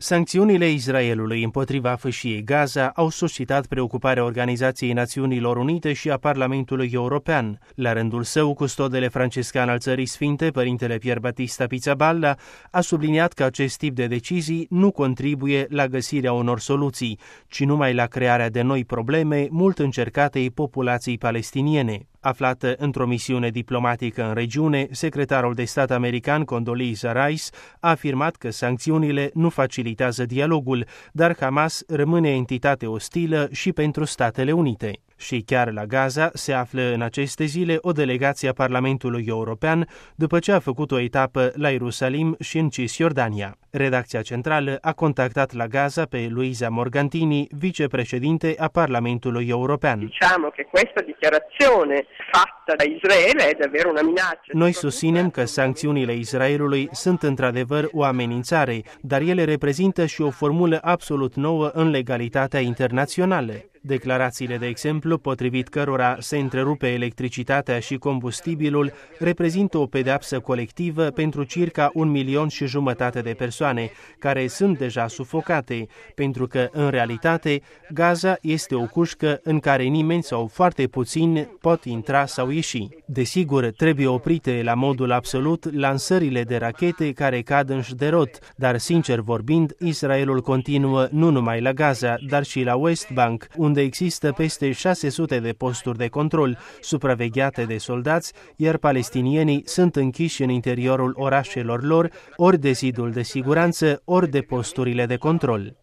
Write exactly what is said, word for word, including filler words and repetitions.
Sancțiunile Israelului împotriva fâșiei Gaza au suscitat preocuparea Organizației Națiunilor Unite și a Parlamentului European. La rândul său, custodele franciscan al Țării Sfinte, părintele Pier Battista Pizzaballa, a subliniat că acest tip de decizii nu contribuie la găsirea unor soluții, ci numai la crearea de noi probleme mult încercatei populației palestiniene. Aflată într-o misiune diplomatică în regiune, secretarul de stat american Condoleezza Rice a afirmat că sancțiunile nu facilitează dialogul, dar Hamas rămâne entitate ostilă și pentru Statele Unite. Și chiar la Gaza se află în aceste zile o delegație a Parlamentului European, după ce a făcut o etapă la Ierusalim și în Cisjordania. Redacția centrală a contactat la Gaza pe Luisa Morgantini, vicepreședinte a Parlamentului European. Diciamo che questa dichiarazione fatta da Israele è davvero una minaccia. Noi susținem că sancțiunile Israelului sunt într-adevăr o amenințare, dar ele reprezintă și o formulă absolut nouă în legalitatea internațională. Declarațiile, de exemplu, potrivit cărora se întrerupe electricitatea și combustibilul, reprezintă o pedeapsă colectivă pentru circa un milion și jumătate de persoane, care sunt deja sufocate, pentru că, în realitate, Gaza este o cușcă în care nimeni sau foarte puțini pot intra sau ieși. Desigur, trebuie oprite la modul absolut lansările de rachete care cad în Sderot, dar, sincer vorbind, Israelul continuă nu numai la Gaza, dar și la West Bank, unde unde există peste șase sute de posturi de control, supravegheate de soldați, iar palestinienii sunt închiși în interiorul orașelor lor, ori de zidul de siguranță, ori de posturile de control.